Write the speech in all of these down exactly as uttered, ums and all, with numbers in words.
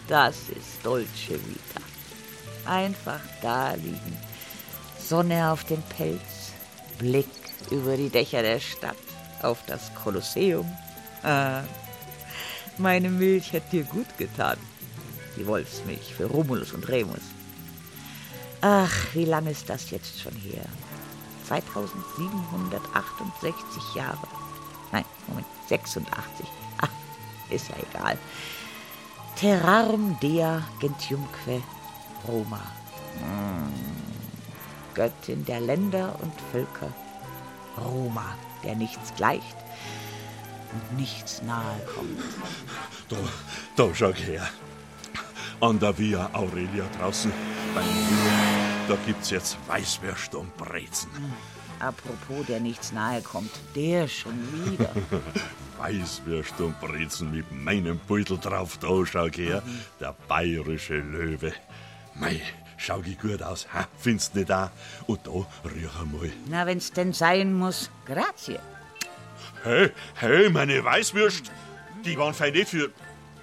Das ist Dolce Vita. Einfach da liegen, Sonne auf dem Pelz, Blick über die Dächer der Stadt auf das Kolosseum. Ah, meine Milch hätte dir gut getan. Die Wolfsmilch für Romulus und Remus. Ach, wie lange ist das jetzt schon her? zweitausendsiebenhundertachtundsechzig Jahre. Nein, Moment, sechsundachtzig. Ach, ist ja egal. Terrarum dea gentiumque Roma. Hm. Göttin der Länder und Völker. Roma, der nichts gleicht und nichts nahe kommt. Da, da schau her. An der Via Aurelia draußen beim Mühl, da gibt's jetzt Weißwürst und Brezen. Hm. Apropos, der nichts nahe kommt, der schon wieder. Weißwürst und Brezen mit meinem Beutel drauf, da schau her, mhm. Der bayerische Löwe. Mei, schau ich gut aus, ha? Findest nicht da? Und da, riech einmal. Na, wenn's denn sein muss, grazie. Hey, hey, meine Weißwürst, die waren fein nicht für...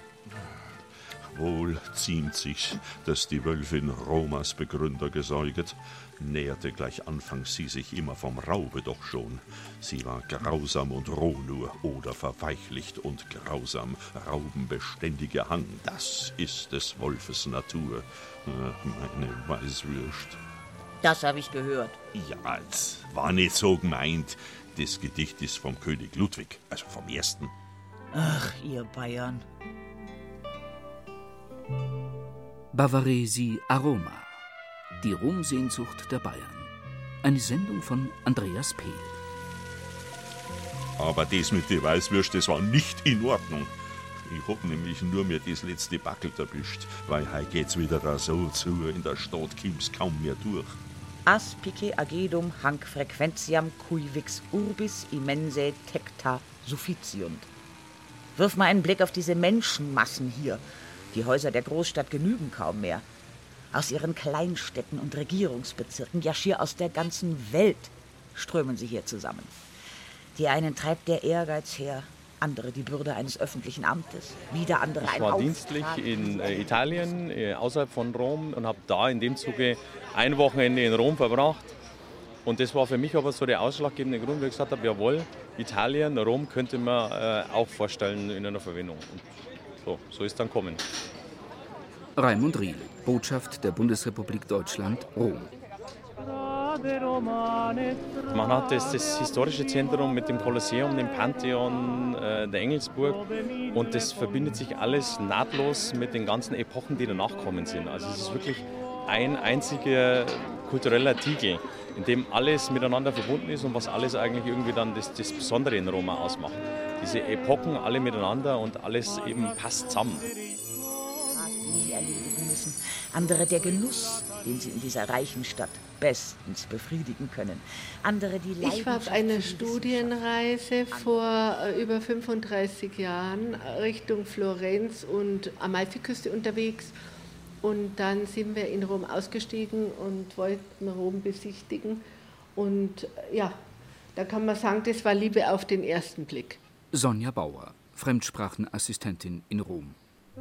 Wohl ziemt sich's, dass die Wölfin Romas Begründer gesäuget, näherte gleich anfangs sie sich immer vom Raube doch schon. Sie war grausam und roh nur oder verweichlicht und grausam, raubenbeständiger Hang, das ist des Wolfes Natur, meine Weißwürst. Das hab ich gehört. Ja, es war nicht so gemeint. Das Gedicht ist vom König Ludwig, also vom ersten. Ach, ihr Bayern. Bavaresi Aroma. Die Romsehnsucht der Bayern. Eine Sendung von Andreas Pehl. Aber das mit den Weißwürst, das war nicht in Ordnung. Ich hab nämlich nur mir das letzte Backel erwischt, weil heute geht's wieder da so zu, in der Stadt kommt's kaum mehr durch. Aspice agedum hanc frequentiam cuivix urbis immense tecta sufficiunt. Wirf mal einen Blick auf diese Menschenmassen hier. Die Häuser der Großstadt genügen kaum mehr. Aus ihren Kleinstädten und Regierungsbezirken, ja schier aus der ganzen Welt, strömen sie hier zusammen. Die einen treibt der Ehrgeiz her, andere die Bürde eines öffentlichen Amtes, wieder andere ein Ich war Auftrag. dienstlich in äh, Italien, äh, außerhalb von Rom, und habe da in dem Zuge ein Wochenende in Rom verbracht. Und das war für mich aber so der ausschlaggebende Grund, wo ich gesagt habe, jawohl, Italien, Rom könnte man äh, auch vorstellen in einer Verwendung. Und so, so ist dann kommen. Raimund Riel, Botschaft der Bundesrepublik Deutschland, Rom. Man hat das, das historische Zentrum mit dem Kolosseum, dem Pantheon, äh, der Engelsburg, und das verbindet sich alles nahtlos mit den ganzen Epochen, die danach kommen sind. Also es ist wirklich ein einziger kultureller Artikel, in dem alles miteinander verbunden ist und was alles eigentlich irgendwie dann das, das Besondere in Rom ausmacht. Diese Epochen alle miteinander und alles eben passt zusammen. Erledigen müssen. Andere der Genuss, den sie in dieser reichen Stadt bestens befriedigen können. Andere die Leidenschaft. Ich war auf einer Studienreise vor äh, über fünfunddreißig Jahren Richtung Florenz und Amalfiküste unterwegs. Und dann sind wir in Rom ausgestiegen und wollten Rom besichtigen. Und äh, ja, da kann man sagen, das war Liebe auf den ersten Blick. Sonja Bauer, Fremdsprachenassistentin in Rom.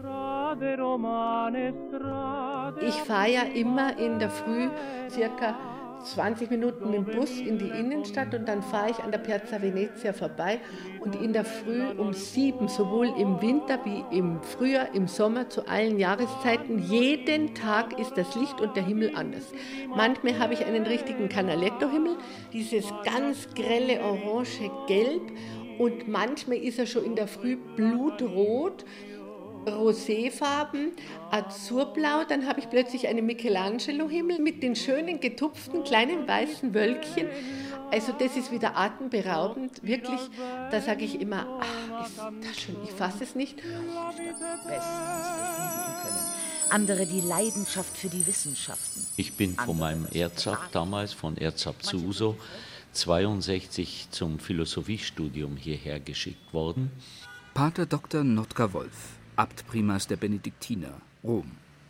Ich fahre ja immer in der Früh circa zwanzig Minuten mit dem Bus in die Innenstadt und dann fahre ich an der Piazza Venezia vorbei und in der Früh um sieben, sowohl im Winter wie im Frühjahr, im Sommer, zu allen Jahreszeiten, jeden Tag ist das Licht und der Himmel anders. Manchmal habe ich einen richtigen Canaletto-Himmel, dieses ganz grelle orange Gelb, und manchmal ist er schon in der Früh blutrot, Roséfarben, Azurblau, dann habe ich plötzlich einen Michelangelo-Himmel mit den schönen getupften kleinen weißen Wölkchen. Also das ist wieder atemberaubend, wirklich, da sage ich immer, ach, ist das schön, ich fasse es nicht. Andere die Leidenschaft für die Wissenschaften. Ich bin von meinem Erzab damals, von Erzab zu Uso, zweiundsechzig zum Philosophiestudium hierher geschickt worden. Pater Doktor Notker Wolf, Abtprimas der Benediktiner, Rom.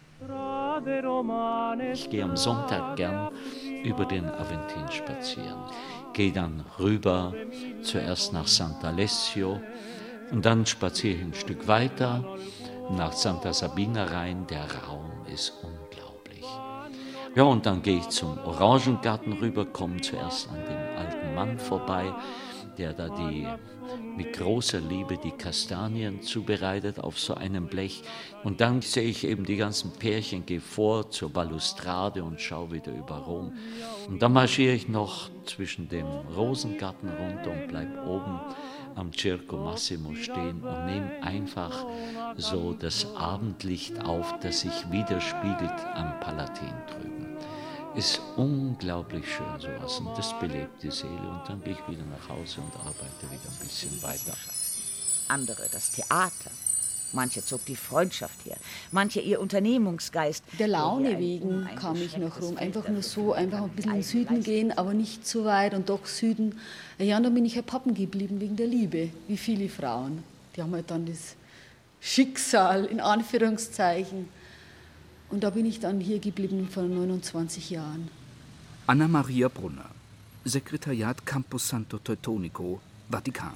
Ich gehe am Sonntag gern über den Aventin spazieren. Gehe dann rüber, zuerst nach Sant'Alessio, und dann spaziere ich ein Stück weiter nach Santa Sabina rein. Der Raum ist unglaublich. Ja, und dann gehe ich zum Orangengarten rüber, komme zuerst an dem alten Mann vorbei, der da die, mit großer Liebe die Kastanien zubereitet auf so einem Blech. Und dann sehe ich eben die ganzen Pärchen, gehe vor zur Balustrade und schaue wieder über Rom. Und dann marschiere ich noch zwischen dem Rosengarten runter und bleibe oben am Circo Massimo stehen und nehme einfach so das Abendlicht auf, das sich widerspiegelt am Palatin drüben. Ist unglaublich schön sowas und das belebt die Seele und dann gehe ich wieder nach Hause und arbeite wieder ein bisschen weiter. Andere das Theater. Manche zog die Freundschaft her, manche ihr Unternehmungsgeist. Der Laune wegen kam ich nach Rom. Einfach nur so, einfach ein bisschen in den Süden gehen, aber nicht zu weit und doch Süden. Ja, und dann bin ich halt pappen geblieben wegen der Liebe, wie viele Frauen. Die haben halt dann das Schicksal, in Anführungszeichen. Und da bin ich dann hier geblieben vor neunundzwanzig Jahren. Anna Maria Brunner, Sekretariat Campus Santo Teutonico, Vatikan.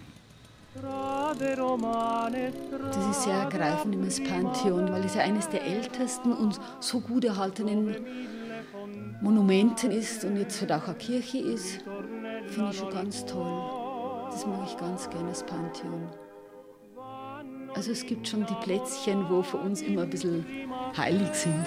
Das ist sehr ergreifend immer das Pantheon, weil es ja eines der ältesten und so gut erhaltenen Monumenten ist und jetzt halt auch eine Kirche ist, finde ich schon ganz toll. Das mag ich ganz gerne, das Pantheon. Also es gibt schon die Plätzchen, wo für uns immer ein bisschen heilig sind.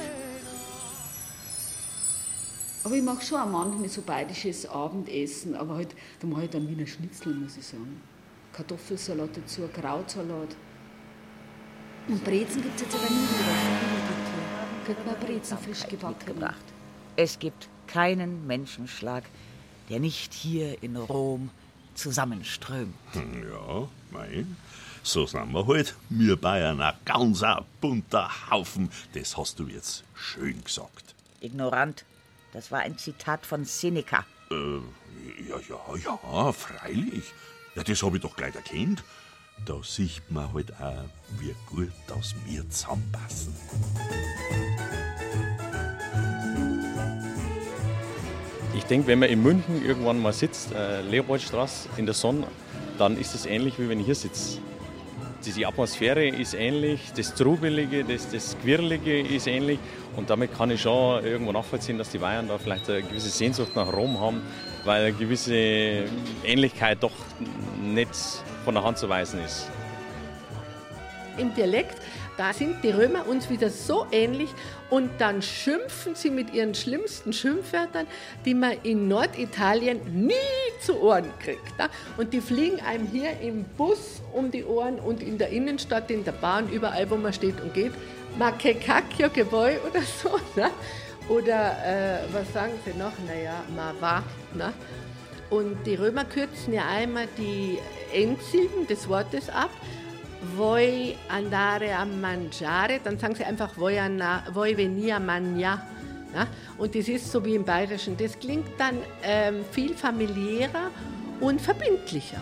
Aber ich mache schon auch manchmal so bayerisches Abendessen, aber halt, da mache ich dann Wiener Schnitzel, muss ich sagen. Kartoffelsalat dazu, Krautsalat. Und Brezen gibt es jetzt aber nie wieder. Kriegt man Brezen frisch gebacken. Es gibt keinen Menschenschlag, der nicht hier in Rom zusammenströmt. Ja, mein, so sind wir halt. Wir Bayern ein ganz ein bunter Haufen. Das hast du jetzt schön gesagt. Ignorant. Das war ein Zitat von Seneca. Äh, ja, ja, ja, freilich. Ja, das habe ich doch gleich erkannt. Da sieht man halt auch, wie gut dass wir zusammenpassen. Ich denke, wenn man in München irgendwann mal sitzt, äh, Leopoldstraße in der Sonne, dann ist es ähnlich, wie wenn ich hier sitze. Die Atmosphäre ist ähnlich, das Trubelige, das, das Quirlige ist ähnlich. Und damit kann ich schon irgendwo nachvollziehen, dass die Bayern da vielleicht eine gewisse Sehnsucht nach Rom haben, weil eine gewisse Ähnlichkeit doch nicht von der Hand zu weisen ist. Im Dialekt, da sind die Römer uns wieder so ähnlich und dann schimpfen sie mit ihren schlimmsten Schimpfwörtern, die man in Norditalien nie zu Ohren kriegt. Ne? Und die fliegen einem hier im Bus um die Ohren und in der Innenstadt, in der Bahn, überall, wo man steht und geht. Ma che cacchio che vuoi oder so. Ne? Oder äh, was sagen sie noch? Naja, ma va. Ne? Und die Römer kürzen ja einmal die Endsilben des Wortes ab. Vuoi andare a mangiare, dann sagen sie einfach vuoi, anna, vuoi venire a mangiare. Ja? Und das ist so wie im Bayerischen. Das klingt dann ähm, viel familiärer und verbindlicher.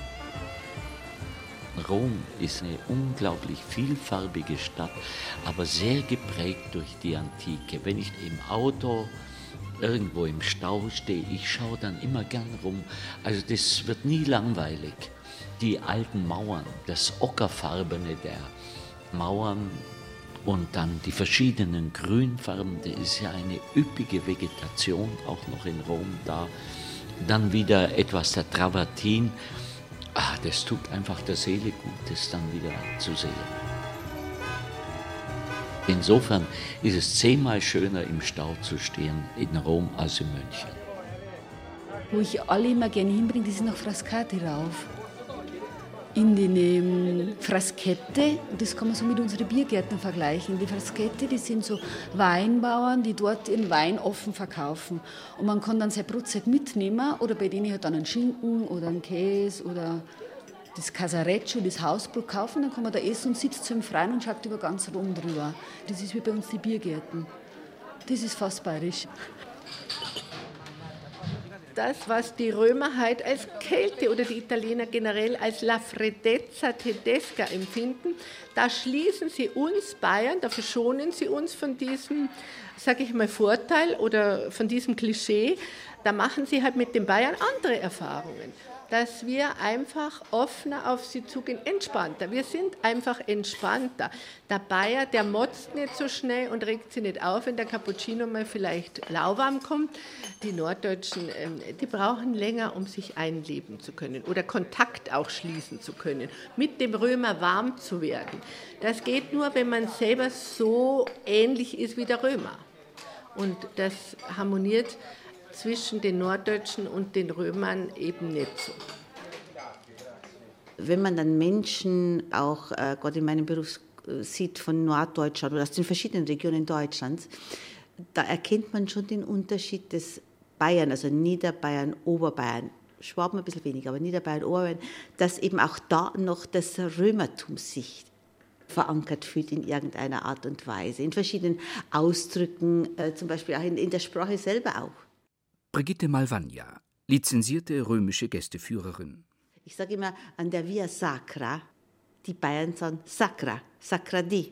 Rom ist eine unglaublich vielfarbige Stadt, aber sehr geprägt durch die Antike. Wenn ich im Auto irgendwo im Stau stehe, ich schaue dann immer gern rum. Also das wird nie langweilig. Die alten Mauern, das Ockerfarbene der Mauern und dann die verschiedenen Grünfarben, das ist ja eine üppige Vegetation auch noch in Rom da. Dann wieder etwas der Travertin. Ah, das tut einfach der Seele gut, das dann wieder zu sehen. Insofern ist es zehnmal schöner im Stau zu stehen in Rom als in München. Wo ich alle immer gerne hinbringe, das ist nach Frascati rauf. In den ähm, Fraschette, das kann man so mit unseren Biergärten vergleichen. Die Fraschette, die sind so Weinbauern, die dort ihren Wein offen verkaufen. Und man kann dann sein Brotzeit mitnehmen oder bei denen halt dann einen Schinken oder einen Käse oder das Casareccio, das Hausbrot kaufen. Dann kann man da essen und sitzt so im Freien und schaut über ganz Rom drüber. Das ist wie bei uns die Biergärten. Das ist fast bayerisch. Das, was die Römer halt als Kälte oder die Italiener generell als La Freddezza Tedesca empfinden, da schließen sie uns Bayern, da verschonen sie uns von diesem, sage ich mal, Vorteil oder von diesem Klischee. Da machen sie halt mit den Bayern andere Erfahrungen. dass wir einfach offener auf sie zugehen, entspannter. Wir sind einfach entspannter. Der Bayer, der motzt nicht so schnell und regt sich nicht auf, wenn der Cappuccino mal vielleicht lauwarm kommt. Die Norddeutschen, die brauchen länger, um sich einleben zu können oder Kontakt auch schließen zu können, mit dem Römer warm zu werden. Das geht nur, wenn man selber so ähnlich ist wie der Römer. Und das harmoniert zwischen den Norddeutschen und den Römern eben nicht so. Wenn man dann Menschen auch, äh, gerade in meinem Beruf, sieht von Norddeutschland oder aus den verschiedenen Regionen Deutschlands, da erkennt man schon den Unterschied des Bayern, also Niederbayern, Oberbayern, Schwaben ein bisschen weniger, aber Niederbayern, Oberbayern, dass eben auch da noch das Römertum sich verankert fühlt in irgendeiner Art und Weise, in verschiedenen Ausdrücken, äh, zum Beispiel auch in, in der Sprache selber auch. Brigitte Malvagna, lizenzierte römische Gästeführerin. Ich sage immer an der Via Sacra, die Bayern sagen Sacra, Sacra di.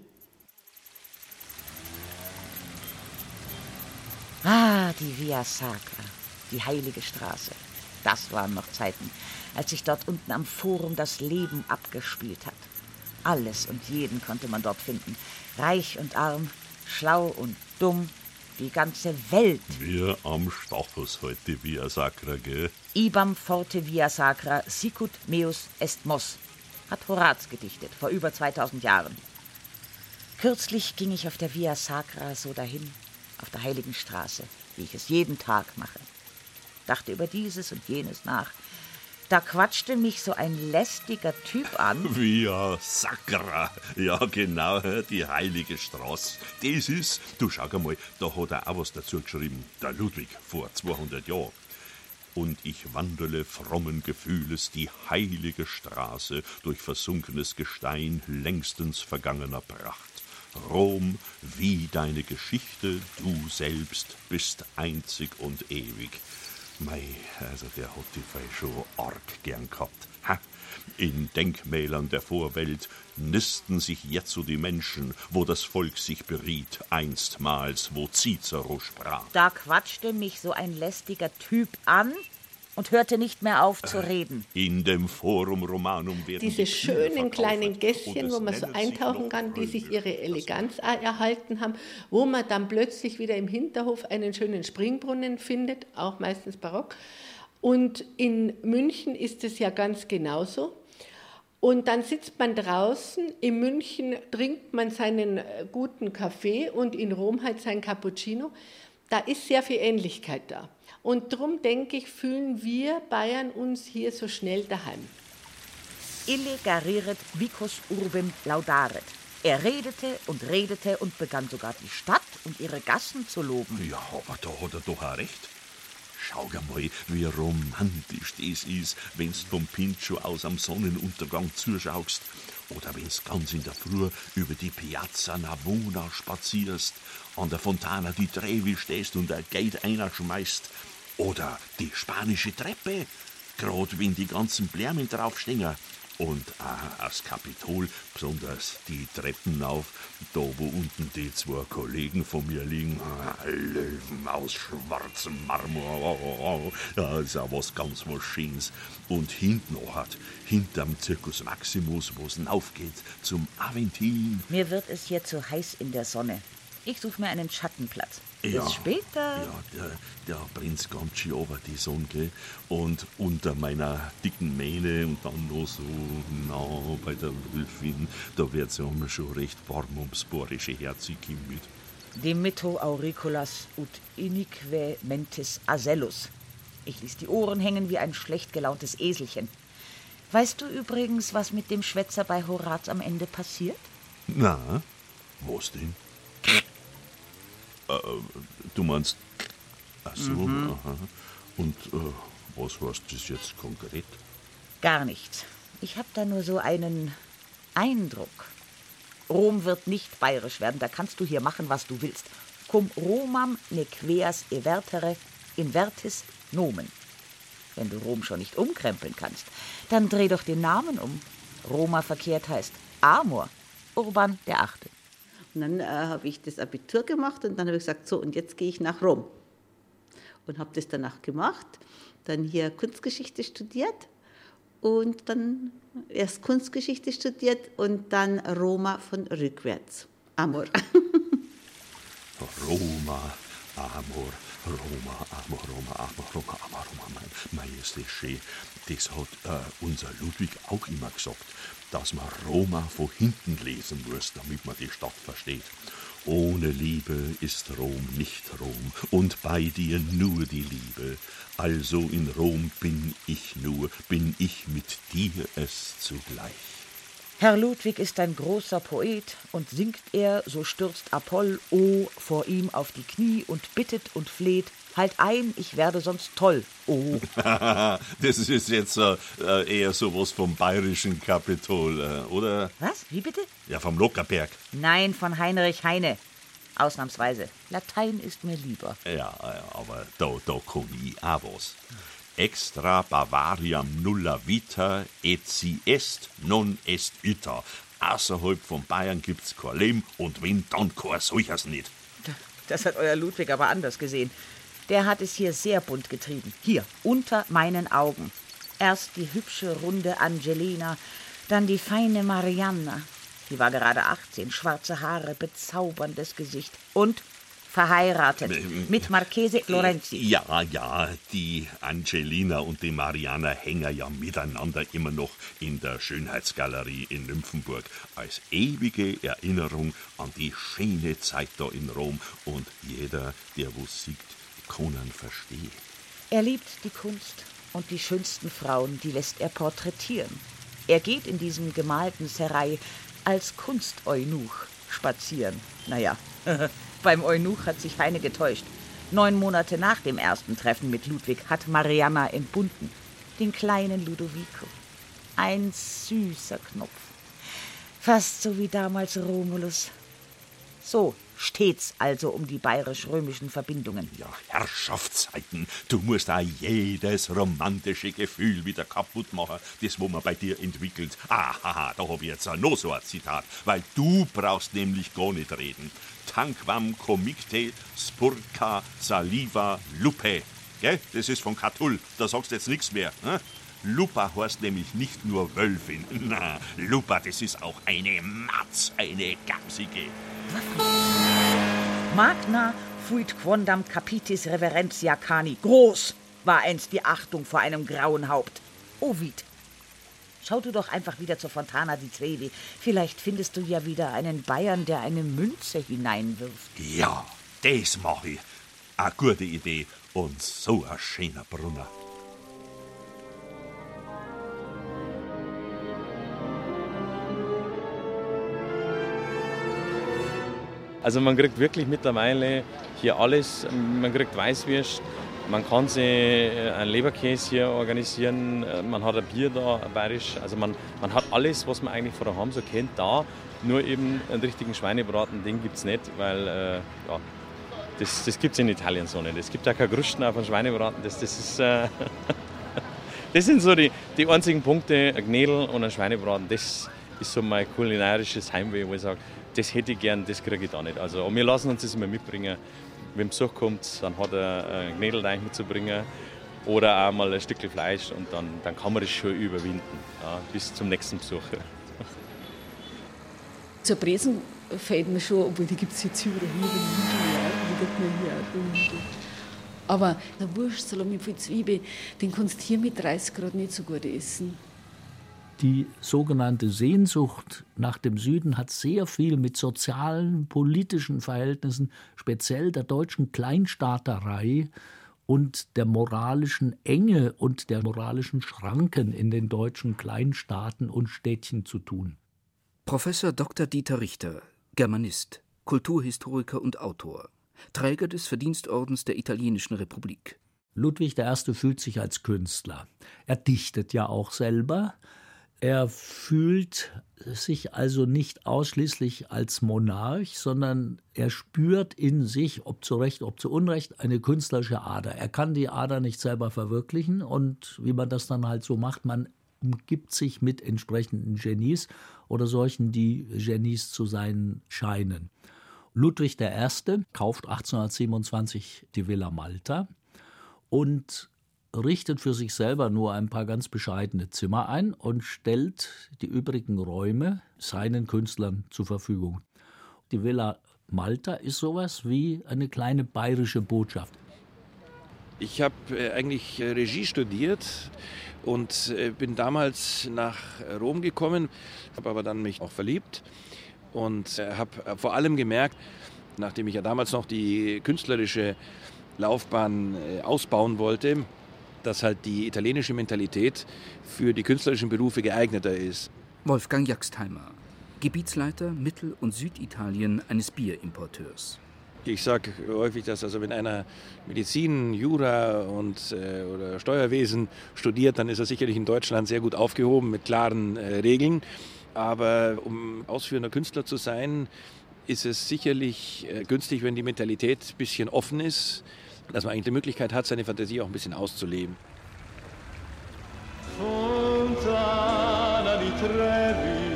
Ah, die Via Sacra, die heilige Straße. Das waren noch Zeiten, als sich dort unten am Forum das Leben abgespielt hat. Alles und jeden konnte man dort finden. Reich und arm, schlau und dumm, die ganze Welt. Wir am Stachus heute Via Sacra, gell? Ibam forte Via Sacra, sicut meus est mos, hat Horaz gedichtet, vor über zweitausend Jahren. Kürzlich ging ich auf der Via Sacra so dahin, auf der heiligen Straße, wie ich es jeden Tag mache. Dachte über dieses und jenes nach. Da quatschte mich so ein lästiger Typ an. Via Sacra, ja genau, die heilige Straße. Das ist, du schau mal, da hat er auch was dazu geschrieben, der Ludwig, vor zweihundert Jahren. Und ich wandele frommen Gefühles die heilige Straße durch versunkenes Gestein längstens vergangener Pracht. Rom, wie deine Geschichte, du selbst bist einzig und ewig. Mei, also der hat die Fall schon arg gern gehabt. Ha, in Denkmälern der Vorwelt nisten sich jetzo die Menschen, wo das Volk sich beriet, einstmals, wo Cicero sprach. Da quatschte mich so ein lästiger Typ an und hörte nicht mehr auf zu reden. In dem Forum Romanum werden diese schönen kleinen Gässchen, wo man so eintauchen kann, die sich ihre Eleganz erhalten haben, wo man dann plötzlich wieder im Hinterhof einen schönen Springbrunnen findet, auch meistens barock. Und in München ist es ja ganz genauso. Und dann sitzt man draußen, in München trinkt man seinen guten Kaffee und in Rom halt sein Cappuccino. Da ist sehr viel Ähnlichkeit da. Und darum, denke ich, fühlen wir Bayern uns hier so schnell daheim. Ille gareret vicus urbem laudaret. Er redete und redete und begann sogar die Stadt und ihre Gassen zu loben. Ja, aber da hat er doch auch recht. Schau mal, wie romantisch das ist, wenn's vom Pincho aus am Sonnenuntergang zuschaust. Oder wenn's ganz in der Früh über die Piazza Navona spazierst, an der Fontana di Trevi stehst und ein Gate einer schmeißt. Oder die spanische Treppe, gerade wenn die ganzen Blärmen draufstehen. Und auch das Kapitol, besonders die Treppen auf, da wo unten die zwei Kollegen von mir liegen, Löwen aus schwarzem Marmor, ja, ist ja was ganz was Schönes. Und hinten noch hat, hinterm Circus Maximus, wo es hinaufgeht, zum Aventin. Mir wird es hier zu heiß in der Sonne. Ich suche mir einen Schattenplatz. Bis Ja, später. ja, der, der Prinz kommt schon over die Sonne, gell? Und unter meiner dicken Mähne und dann noch so nah bei der Wölfin, da wird's ja mir schon recht warm ums bohrische Herz mit. Dimitto auriculas ut inique mentis asellus. Ich ließ die Ohren hängen wie ein schlecht gelauntes Eselchen. Weißt du übrigens, was mit dem Schwätzer bei Horaz am Ende passiert? Na, was denn? Äh, du meinst, ach so, Mhm. aha. Und äh, was heißt das jetzt konkret? Gar nichts. Ich habe da nur so einen Eindruck. Rom wird nicht bayerisch werden, da kannst du hier machen, was du willst. Cum Romam nequeas evertere invertis nomen. Wenn du Rom schon nicht umkrempeln kannst, dann dreh doch den Namen um. Roma verkehrt heißt Amor, Urban der Achte. Und dann äh, habe ich das Abitur gemacht und dann habe ich gesagt, so, und jetzt gehe ich nach Rom. Und habe das danach gemacht, dann hier Kunstgeschichte studiert und dann erst Kunstgeschichte studiert und dann Roma von rückwärts. Amor. Roma, Amor, Roma, Amor, Roma, Amor, Roma, Amor, Roma, Majestät, das hat äh, unser Ludwig auch immer gesagt, dass man Roma von hinten lesen muss, damit man die Stadt versteht. Ohne Liebe ist Rom nicht Rom, und bei dir nur die Liebe. Also in Rom bin ich nur, bin ich mit dir es zugleich. Herr Ludwig ist ein großer Poet, und singt er, so stürzt Apoll, oh, vor ihm auf die Knie und bittet und fleht, halt ein, ich werde sonst toll, oh. Das ist jetzt äh, eher sowas vom bayerischen Kapitol, äh, oder? Was? Wie bitte? Ja, vom Lockerberg. Nein, von Heinrich Heine. Ausnahmsweise. Latein ist mir lieber. Ja, aber da, da kann ich auch was. Extra Bavariam nulla vita, et si est, non est ita. Außerhalb von Bayern gibt's kein Leben, und wenn, dann kein solches nicht. Das hat euer Ludwig aber anders gesehen. Der hat es hier sehr bunt getrieben. Hier, unter meinen Augen. Erst die hübsche, runde Angelina, dann die feine Marianna. Die war gerade achtzehn, schwarze Haare, bezauberndes Gesicht. Und verheiratet mit Marchese Lorenzi. Ja, ja, die Angelina und die Marianna hängen ja miteinander immer noch in der Schönheitsgalerie in Nymphenburg als ewige Erinnerung an die schöne Zeit da in Rom. Und jeder, der was sieht, kann ihn verstehen. Er liebt die Kunst, und die schönsten Frauen, die lässt er porträtieren. Er geht in diesem gemalten Serail als Kunsteunuch spazieren. Naja, beim Eunuch hat sich Heine getäuscht. Neun Monate nach dem ersten Treffen mit Ludwig hat Marianna entbunden. Den kleinen Ludovico. Ein süßer Knopf. Fast so wie damals Romulus. So steht's also um die bayerisch-römischen Verbindungen. Ja, Herrschaftszeiten, du musst auch jedes romantische Gefühl wieder kaputt machen, das, wo man bei dir entwickelt. Aha, da hab ich jetzt noch so ein Zitat, weil du brauchst nämlich gar nicht reden. Tanquam comicte spurca saliva lupe. Gell? Das ist von Catull, da sagst du jetzt nichts mehr. Ne? Lupa heißt nämlich nicht nur Wölfin. Na, Lupa, das ist auch eine Matz, eine Gamsige. Magna fuit quondam capitis reverentia cani. Groß war einst die Achtung vor einem grauen Haupt. Ovid. Schau du doch einfach wieder zur Fontana di Trevi. Vielleicht findest du ja wieder einen Bayern, der eine Münze hineinwirft. Ja, das mach ich. Eine gute Idee und so ein schöner Brunner. Also man kriegt wirklich mittlerweile hier alles. Man kriegt Weißwürst, man kann sich einen Leberkäse hier organisieren, man hat ein Bier da, ein bayerisch. Also man, man hat alles, was man eigentlich von daheim so kennt, da. Nur eben einen richtigen Schweinebraten, den gibt es nicht, weil äh, ja, das, das gibt es in Italien so nicht. Es gibt auch keine Krusten auf einen Schweinebraten. Das, das, ist, äh, das sind so die, die einzigen Punkte, ein Gnädel und ein Schweinebraten. Das ist so mein kulinarisches Heimweh, wo ich sage, das hätte ich gern, das kriege ich da nicht. Also, und wir lassen uns das immer mitbringen. Wenn Besuch kommt, dann hat er ein Gnädelteig mitzubringen oder auch mal ein Stückchen Fleisch, und dann, dann kann man das schon überwinden, ja, bis zum nächsten Besuch. Zur Bresen fällt mir schon, obwohl die gibt es jetzt überall hier in Lidl, die gibt man hier auch in Lidl. Aber der Wurstsalami mit Zwiebel, den kannst du hier mit dreißig Grad nicht so gut essen. Die sogenannte Sehnsucht nach dem Süden hat sehr viel mit sozialen, politischen Verhältnissen, speziell der deutschen Kleinstaaterei und der moralischen Enge und der moralischen Schranken in den deutschen Kleinstaaten und Städtchen zu tun. Professor Doktor Dieter Richter, Germanist, Kulturhistoriker und Autor, Träger des Verdienstordens der Italienischen Republik. Ludwig der Erste fühlt sich als Künstler. Er dichtet ja auch selber. Er fühlt sich also nicht ausschließlich als Monarch, sondern er spürt in sich, ob zu Recht, ob zu Unrecht, eine künstlerische Ader. Er kann die Ader nicht selber verwirklichen, und wie man das dann halt so macht, man umgibt sich mit entsprechenden Genies oder solchen, die Genies zu sein scheinen. Ludwig der Erste kauft achtzehnhundertsiebenundzwanzig die Villa Malta und richtet für sich selber nur ein paar ganz bescheidene Zimmer ein und stellt die übrigen Räume seinen Künstlern zur Verfügung. Die Villa Malta ist sowas wie eine kleine bayerische Botschaft. Ich habe eigentlich Regie studiert und bin damals nach Rom gekommen, habe aber dann mich auch verliebt und habe vor allem gemerkt, nachdem ich ja damals noch die künstlerische Laufbahn ausbauen wollte, dass halt die italienische Mentalität für die künstlerischen Berufe geeigneter ist. Wolfgang Jagstheimer, Gebietsleiter Mittel- und Süditalien eines Bierimporteurs. Ich sage häufig, dass also wenn einer Medizin, Jura und, äh, oder Steuerwesen studiert, dann ist er sicherlich in Deutschland sehr gut aufgehoben mit klaren äh, Regeln. Aber um ausführender Künstler zu sein, ist es sicherlich äh, günstig, wenn die Mentalität ein bisschen offen ist, dass man eigentlich die Möglichkeit hat, seine Fantasie auch ein bisschen auszuleben. Fontana di Trevi,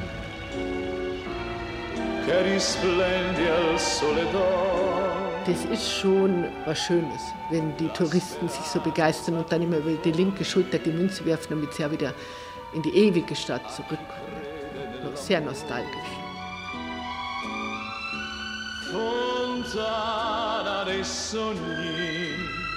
che risplendi al sole d'oro. Das ist schon was Schönes, wenn die Touristen sich so begeistern und dann immer über die linke Schulter die Münze werfen, damit sie ja wieder in die ewige Stadt zurückkommen. Sehr nostalgisch. Fontana dei sogni,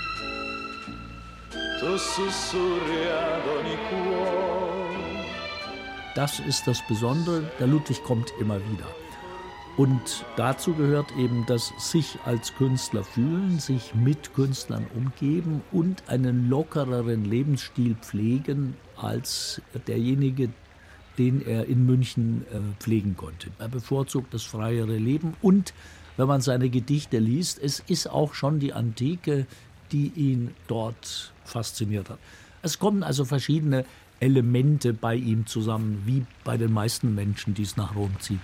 tu sussurri ad ogni cuore. Das ist das Besondere, der Ludwig kommt immer wieder. Und dazu gehört eben das sich als Künstler fühlen, sich mit Künstlern umgeben und einen lockereren Lebensstil pflegen als derjenige, den er in München äh, pflegen konnte. Er bevorzugt das freiere Leben und, wenn man seine Gedichte liest, es ist auch schon die Antike, die ihn dort fasziniert hat. Es kommen also verschiedene Elemente bei ihm zusammen, wie bei den meisten Menschen, die es nach Rom zieht.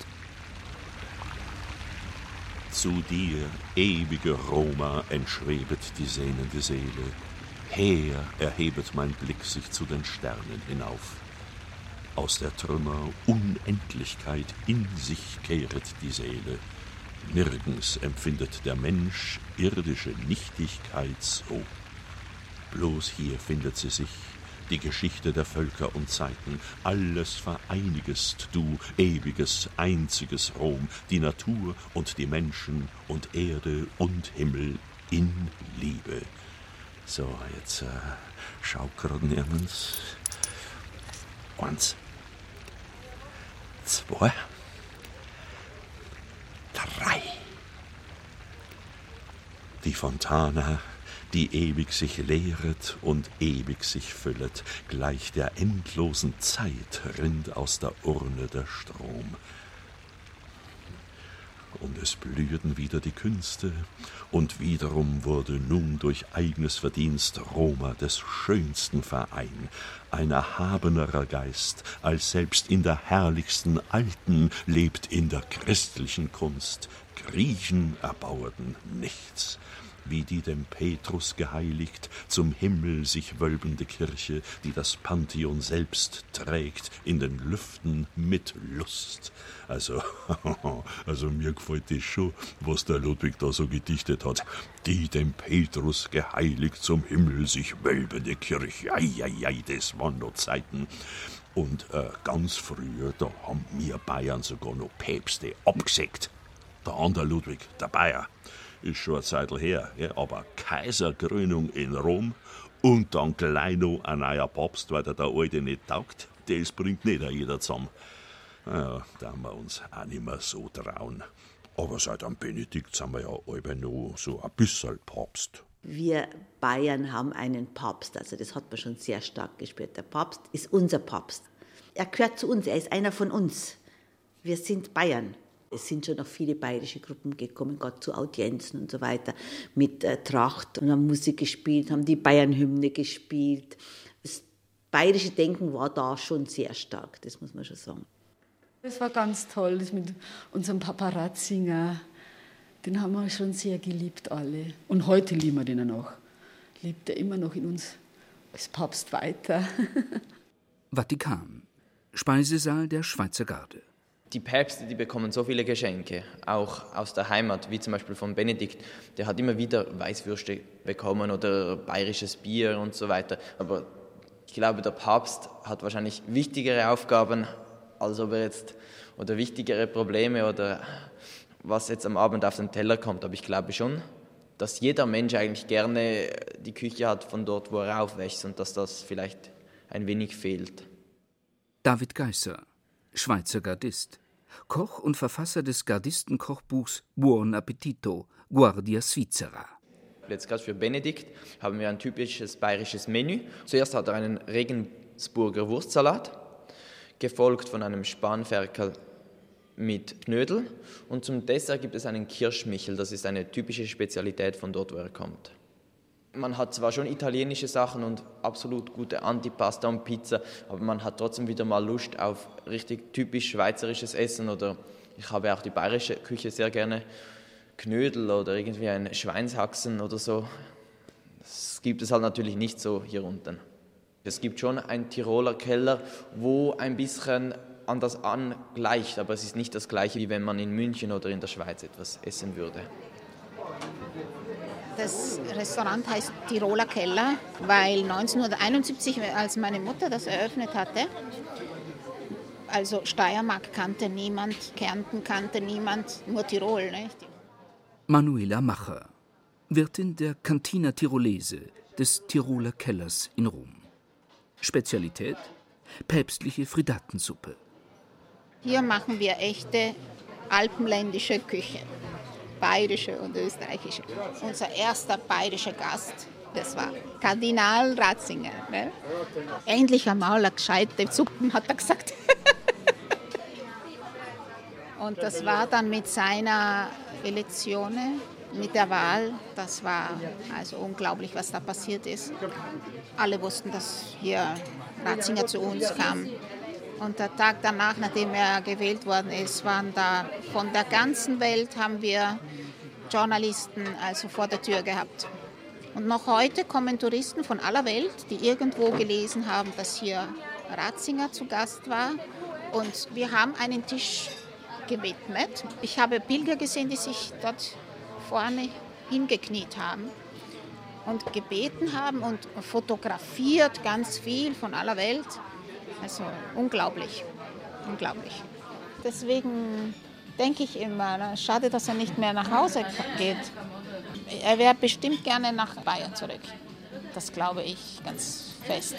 Zu dir, ewige Roma, entschwebet die sehnende Seele. Her erhebet mein Blick sich zu den Sternen hinauf. Aus der Trümmer Unendlichkeit in sich kehret die Seele. Nirgends empfindet der Mensch irdische Nichtigkeit so. Bloß hier findet sie sich, die Geschichte der Völker und Zeiten. Alles vereinigest du, ewiges, einziges Rom, die Natur und die Menschen und Erde und Himmel in Liebe. So, jetzt äh, schaukern wir uns. Eins, zwei, drei. Die Fontana, die ewig sich leeret und ewig sich füllet, gleich der endlosen Zeit rinnt aus der Urne der Strom. Und es blühten wieder die Künste, und wiederum wurde nun durch eigenes Verdienst Roma des schönsten Verein, ein erhabenerer Geist, als selbst in der herrlichsten Alten lebt in der christlichen Kunst. Griechen erbaueten nichts. Wie die dem Petrus geheiligt, zum Himmel sich wölbende Kirche, die das Pantheon selbst trägt, in den Lüften mit Lust. Also, also mir gefällt das schon, was der Ludwig da so gedichtet hat. Die dem Petrus geheiligt, zum Himmel sich wölbende Kirche. Ei, ei, ei, das waren noch Zeiten. Und äh, ganz früher, da haben wir Bayern sogar noch Päpste abgesägt. Der andere Ludwig, der Bayer, ist schon eine Zeit her, ja, aber Kaiserkrönung in Rom und dann gleich noch ein neuer Papst, weil der, der alte nicht taugt, das bringt nicht jeder zusammen. Ja, da haben wir uns auch nicht mehr so trauen. Aber seit dem Benedikt sind wir ja alle noch so ein bisschen Papst. Wir Bayern haben einen Papst, also das hat man schon sehr stark gespürt. Der Papst ist unser Papst. Er gehört zu uns, er ist einer von uns. Wir sind Bayern. Es sind schon noch viele bayerische Gruppen gekommen, gerade zu Audienzen und so weiter, mit äh, Tracht und haben Musik gespielt, haben die Bayernhymne gespielt. Das bayerische Denken war da schon sehr stark, das muss man schon sagen. Das war ganz toll, das mit unserem Paparazzinger. Den haben wir schon sehr geliebt, alle. Und heute lieben wir den noch. Lebt er immer noch in uns als Papst weiter. Vatikan. Speisesaal der Schweizer Garde. Die Päpste, die bekommen so viele Geschenke, auch aus der Heimat, wie zum Beispiel von Benedikt. Der hat immer wieder Weißwürste bekommen oder bayerisches Bier und so weiter. Aber ich glaube, der Papst hat wahrscheinlich wichtigere Aufgaben, als ob er jetzt, oder wichtigere Probleme oder was jetzt am Abend auf den Teller kommt. Aber ich glaube schon, dass jeder Mensch eigentlich gerne die Küche hat von dort, wo er aufwächst und dass das vielleicht ein wenig fehlt. David Geisser, Schweizer Gardist, Koch und Verfasser des Gardistenkochbuchs Buon Appetito, Guardia Svizzera. Jetzt gerade für Benedikt haben wir ein typisches bayerisches Menü. Zuerst hat er einen Regensburger Wurstsalat, gefolgt von einem Spanferkel mit Knödel. Und zum Dessert gibt es einen Kirschmichel, das ist eine typische Spezialität von dort, wo er kommt. Man hat zwar schon italienische Sachen und absolut gute Antipasta und Pizza, aber man hat trotzdem wieder mal Lust auf richtig typisch schweizerisches Essen. Oder ich habe auch die bayerische Küche sehr gerne. Knödel oder irgendwie ein Schweinshaxen oder so. Das gibt es halt natürlich nicht so hier unten. Es gibt schon einen Tiroler Keller, wo ein bisschen an das angleicht, aber es ist nicht das Gleiche, wie wenn man in München oder in der Schweiz etwas essen würde. Das Restaurant heißt Tiroler Keller, weil neunzehnhunderteinundsiebzig, als meine Mutter das eröffnet hatte, also Steiermark kannte niemand, Kärnten kannte niemand, nur Tirol. Nicht? Manuela Macher, Wirtin der Cantina Tirolese des Tiroler Kellers in Rom. Spezialität? Päpstliche Fridatensuppe. Hier machen wir echte alpenländische Küche. Bayerische und österreichische. Unser erster bayerischer Gast, das war Kardinal Ratzinger. Ne? Endlich einmal eine gescheite Suppen, hat er gesagt. Und das war dann mit seiner Elezione, mit der Wahl, das war also unglaublich, was da passiert ist. Alle wussten, dass hier Ratzinger zu uns kam. Und der Tag danach, nachdem er gewählt worden ist, waren da von der ganzen Welt, haben wir Journalisten also vor der Tür gehabt. Und noch heute kommen Touristen von aller Welt, die irgendwo gelesen haben, dass hier Ratzinger zu Gast war. Und wir haben einen Tisch gewidmet. Ich habe Pilger gesehen, die sich dort vorne hingekniet haben und gebeten haben und fotografiert, ganz viel von aller Welt. Also unglaublich, unglaublich. Deswegen denke ich immer, schade, dass er nicht mehr nach Hause geht. Er wäre bestimmt gerne nach Bayern zurück. Das glaube ich ganz fest.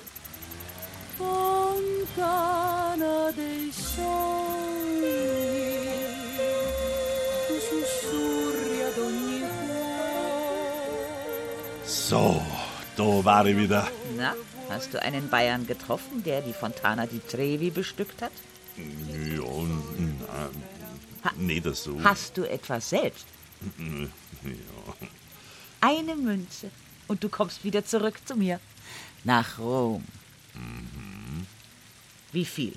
Fontana dei sogni, tu sussurri ad ogni cuore. So, da war ich wieder. Na, hast du einen Bayern getroffen, der die Fontana di Trevi bestückt hat? Ja, na, ha, nicht so. Hast du etwas selbst? Ja. Eine Münze und du kommst wieder zurück zu mir. Nach Rom. Mhm. Wie viel?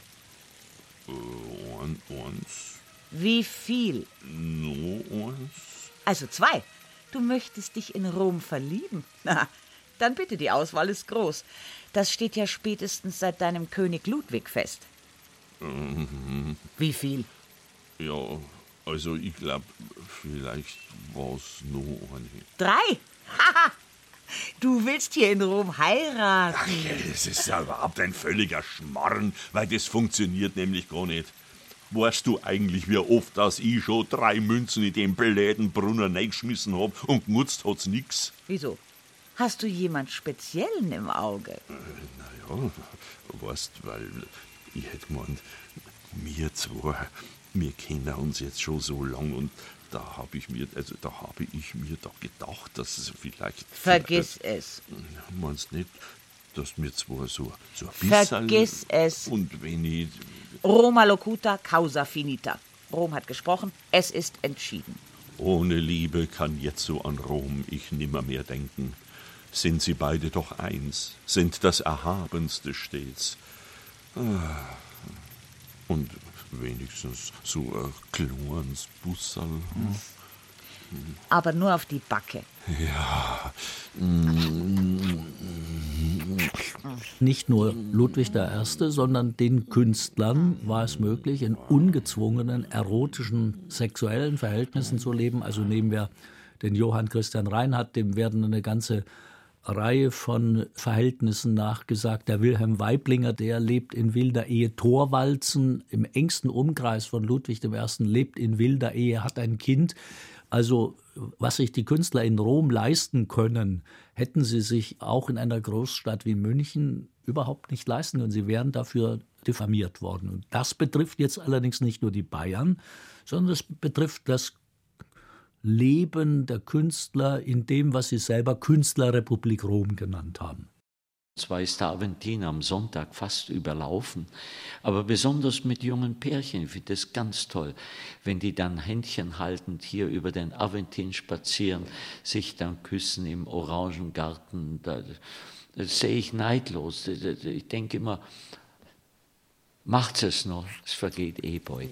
Und uns. Wie viel? Nur uns. Also zwei. Du möchtest dich in Rom verlieben? Na, dann bitte, die Auswahl ist groß. Das steht ja spätestens seit deinem König Ludwig fest. Mhm. Wie viel? Ja, also ich glaube, vielleicht war es nur eine. Drei? Haha! Du willst hier in Rom heiraten. Ach, das ist ja überhaupt ein völliger Schmarrn, weil das funktioniert nämlich gar nicht. Weißt du eigentlich, wie oft dass ich schon drei Münzen in den bläden Brunnen reingeschmissen hab und genutzt hat's nix? Wieso? Hast du jemand Speziellen im Auge? Äh, naja, weißt, weil ich hätte gemeint, wir zwei, wir kennen uns jetzt schon so lang und da habe ich mir, also da habe ich mir doch gedacht, dass es vielleicht... Vergiss äh, es. Meinst nicht, dass wir zwar so, so ein bisschen... Vergiss es. Und wenn ich... Roma locuta, causa finita. Rom hat gesprochen, es ist entschieden. Ohne Liebe kann jetzo an Rom ich nimmermehr denken. Sind sie beide doch eins, sind das Erhabenste stets. Und wenigstens so ein kleines Bussal. Hm? Aber nur auf die Backe. Ja. Nicht nur Ludwig der Erste, sondern den Künstlern war es möglich, in ungezwungenen, erotischen, sexuellen Verhältnissen zu leben. Also nehmen wir den Johann Christian Reinhardt, dem werden eine ganze Reihe von Verhältnissen nachgesagt. Der Wilhelm Weiblinger, der lebt in wilder Ehe. Thorwaldsen im engsten Umkreis von Ludwig der Erste lebt in wilder Ehe, hat ein Kind. Also was sich die Künstler in Rom leisten können, hätten sie sich auch in einer Großstadt wie München überhaupt nicht leisten können. Sie wären dafür diffamiert worden. Und das betrifft jetzt allerdings nicht nur die Bayern, sondern es betrifft das Leben der Künstler in dem, was sie selber Künstlerrepublik Rom genannt haben. Zwar ist der Aventin am Sonntag fast überlaufen, aber besonders mit jungen Pärchen, ich finde das ganz toll, wenn die dann Händchen haltend hier über den Aventin spazieren, sich dann küssen im Orangengarten, da, das sehe ich neidlos. Ich denke immer, macht es noch, es vergeht eh bald.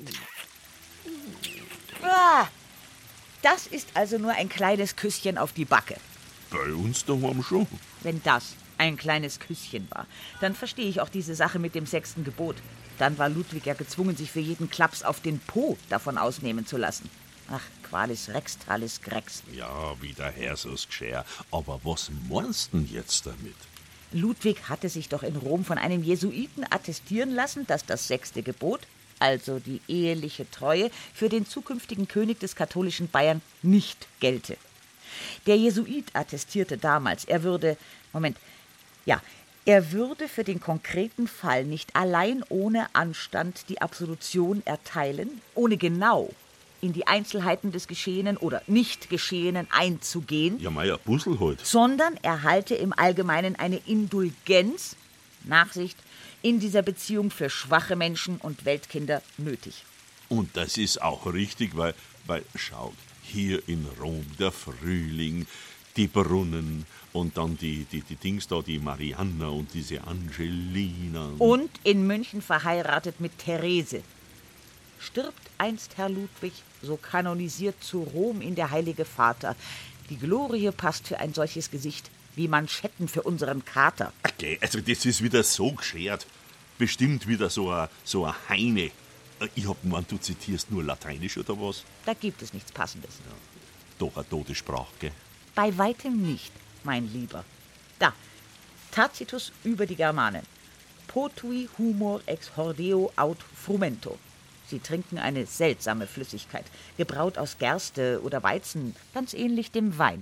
Ah, das ist also nur ein kleines Küsschen auf die Backe. Bei uns daheim schon. Wenn das ein kleines Küsschen war, dann verstehe ich auch diese Sache mit dem sechsten Gebot. Dann war Ludwig ja gezwungen, sich für jeden Klaps auf den Po davon ausnehmen zu lassen. Ach, qualis rex, talis grex. Ja, wie der Herr so's geschehen. Aber was meinst du denn jetzt damit? Ludwig hatte sich doch in Rom von einem Jesuiten attestieren lassen, dass das sechste Gebot, also die eheliche Treue, für den zukünftigen König des katholischen Bayern nicht gelte. Der Jesuit attestierte damals, er würde, Moment, ja, er würde für den konkreten Fall nicht allein ohne Anstand die Absolution erteilen, ohne genau in die Einzelheiten des Geschehenen oder Nicht-Geschehenen einzugehen. Ja, mei, ein Puzzle halt. Sondern er halte im Allgemeinen eine Indulgenz, Nachsicht, in dieser Beziehung für schwache Menschen und Weltkinder nötig. Und das ist auch richtig, weil, weil, schaut, hier in Rom der Frühling, die Brunnen und dann die, die, die Dings da, die Marianna und diese Angelina. Und in München verheiratet mit Therese. Stirbt einst Herr Ludwig, so kanonisiert zu Rom ihn der Heilige Vater. Die Glorie passt für ein solches Gesicht wie Manschetten für unseren Kater. Okay, also das ist wieder so geschert. Bestimmt wieder so ein so a Heine. Ich hab gemeint, du zitierst nur Lateinisch oder was? Da gibt es nichts Passendes. Ja, doch eine tote Sprache, gell? Bei weitem nicht, mein Lieber. Da, Tacitus über die Germanen. Potui humor ex hordeo aut frumento. Sie trinken eine seltsame Flüssigkeit, gebraut aus Gerste oder Weizen, ganz ähnlich dem Wein.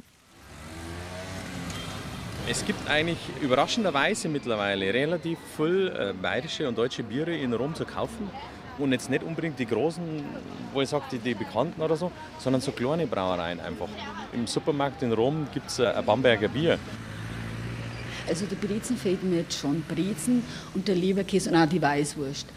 Es gibt eigentlich überraschenderweise mittlerweile relativ viel äh, bayerische und deutsche Biere in Rom zu kaufen. Und jetzt nicht unbedingt die großen, wo ich sage, die, die bekannten oder so, sondern so kleine Brauereien einfach. Im Supermarkt in Rom gibt es ein Bamberger Bier. Also der Brezen fehlt mir jetzt schon. Brezen und der Leberkäse und auch die Weißwurst.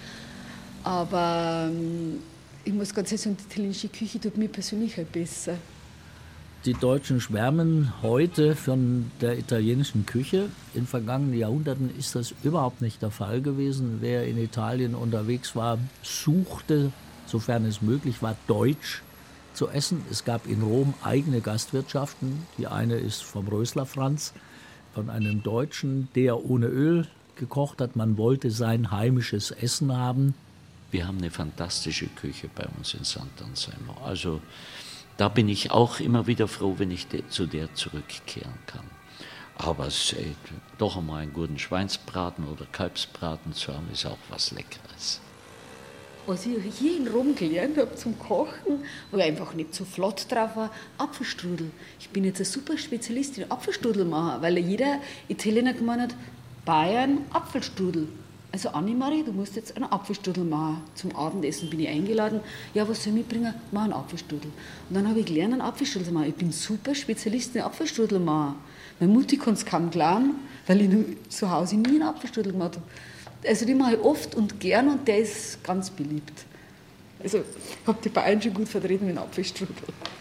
Aber ähm, ich muss ganz ehrlich sagen, die italienische Küche tut mir persönlich halt besser. Die Deutschen schwärmen heute von der italienischen Küche. In vergangenen Jahrhunderten ist das überhaupt nicht der Fall gewesen. Wer in Italien unterwegs war, suchte, sofern es möglich war, deutsch zu essen. Es gab in Rom eigene Gastwirtschaften. Die eine ist vom Rösler Franz, von einem Deutschen, der ohne Öl gekocht hat. Man wollte sein heimisches Essen haben. Wir haben eine fantastische Küche bei uns in Sant'Anselmo. Also da bin ich auch immer wieder froh, wenn ich de- zu der zurückkehren kann. Aber äh, doch einmal einen guten Schweinsbraten oder Kalbsbraten zu haben, ist auch was Leckeres. Was ich hier in Rom gelernt habe zum Kochen, wo ich einfach nicht so flott drauf war, Apfelstrudel. Ich bin jetzt eine super Spezialistin in Apfelstrudel machen, weil jeder Italiener gemeint hat, Bayern Apfelstrudel. Also Annemarie, du musst jetzt einen Apfelstrudel machen. Zum Abendessen bin ich eingeladen. Ja, was soll ich mitbringen? Mach einen Apfelstrudel. Und dann habe ich gelernt, einen Apfelstrudel zu machen. Ich bin super Spezialistin in Apfelstrudel machen. Meine Mutti kann es kaum glauben, weil ich zu Hause nie einen Apfelstrudel gemacht habe. Also die mache ich oft und gern und der ist ganz beliebt. Also ich habe die Bayern schon gut vertreten mit dem Apfelstrudel.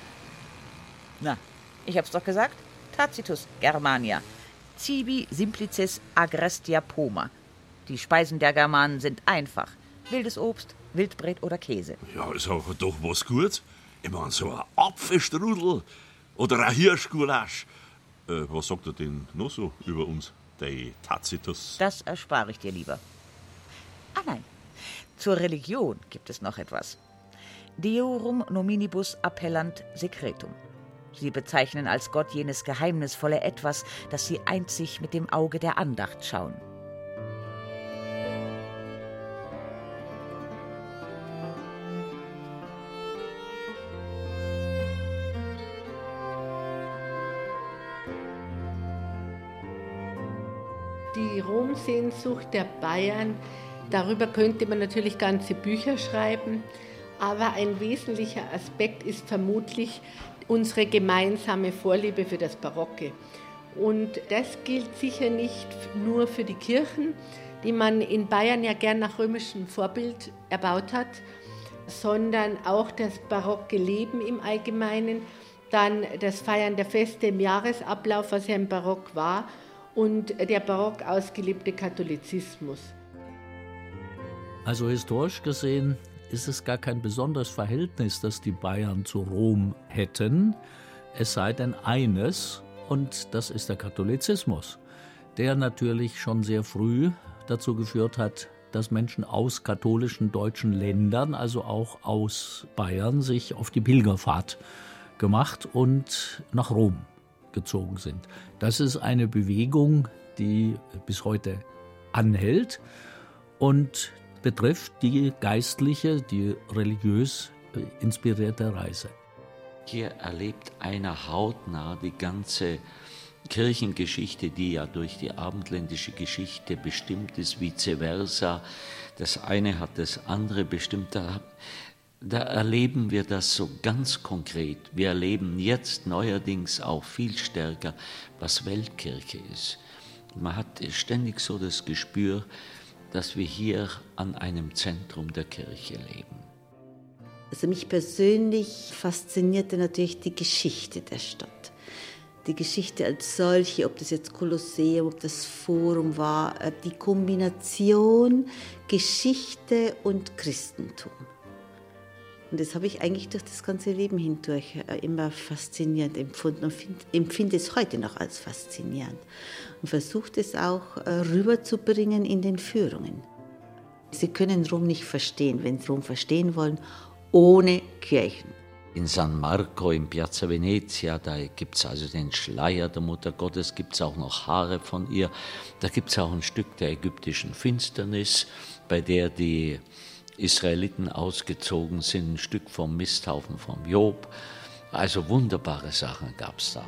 Na, ich hab's doch gesagt. Tacitus Germania. Cibi simplicis agrestia poma. Die Speisen der Germanen sind einfach. Wildes Obst, Wildbret oder Käse. Ja, ist aber doch was Gutes. Ich meine, so ein Apfelstrudel oder ein Hirschgulasch. Äh, was sagt er denn noch so über uns? de Tacitus. Das erspare ich dir lieber. Ah nein, zur Religion gibt es noch etwas. Deorum nominibus appellant secretum. Sie bezeichnen als Gott jenes geheimnisvolle Etwas, das sie einzig mit dem Auge der Andacht schauen. Die Romsehnsucht der Bayern, darüber könnte man natürlich ganze Bücher schreiben, aber ein wesentlicher Aspekt ist vermutlich unsere gemeinsame Vorliebe für das Barocke. Und das gilt sicher nicht nur für die Kirchen, die man in Bayern ja gern nach römischem Vorbild erbaut hat, sondern auch das barocke Leben im Allgemeinen, dann das Feiern der Feste im Jahresablauf, was ja im Barock war, und der barock ausgelebte Katholizismus. Also historisch gesehen ist es gar kein besonderes Verhältnis, das die Bayern zu Rom hätten, es sei denn eines, und das ist der Katholizismus, der natürlich schon sehr früh dazu geführt hat, dass Menschen aus katholischen deutschen Ländern, also auch aus Bayern, sich auf die Pilgerfahrt gemacht und nach Rom gezogen sind. Das ist eine Bewegung, die bis heute anhält und betrifft die geistliche, die religiös inspirierte Reise. Hier erlebt einer hautnah die ganze Kirchengeschichte, die ja durch die abendländische Geschichte bestimmt ist, vice versa. Das eine hat das andere bestimmt. Da, da erleben wir das so ganz konkret. Wir erleben jetzt neuerdings auch viel stärker, was Weltkirche ist. Man hat ständig so das Gespür, dass wir hier an einem Zentrum der Kirche leben. Also mich persönlich faszinierte natürlich die Geschichte der Stadt. Die Geschichte als solche, ob das jetzt Kolosseum, ob das Forum war, die Kombination Geschichte und Christentum. Und das habe ich eigentlich durch das ganze Leben hindurch immer faszinierend empfunden und find, empfinde es heute noch als faszinierend. Und versuche es auch rüberzubringen in den Führungen. Sie können Rom nicht verstehen, wenn Sie Rom verstehen wollen, ohne Kirchen. In San Marco, in Piazza Venezia, da gibt es also den Schleier der Mutter Gottes, gibt es auch noch Haare von ihr. Da gibt es auch ein Stück der ägyptischen Finsternis, bei der die Israeliten ausgezogen sind, ein Stück vom Misthaufen vom Job. Also wunderbare Sachen gab es da.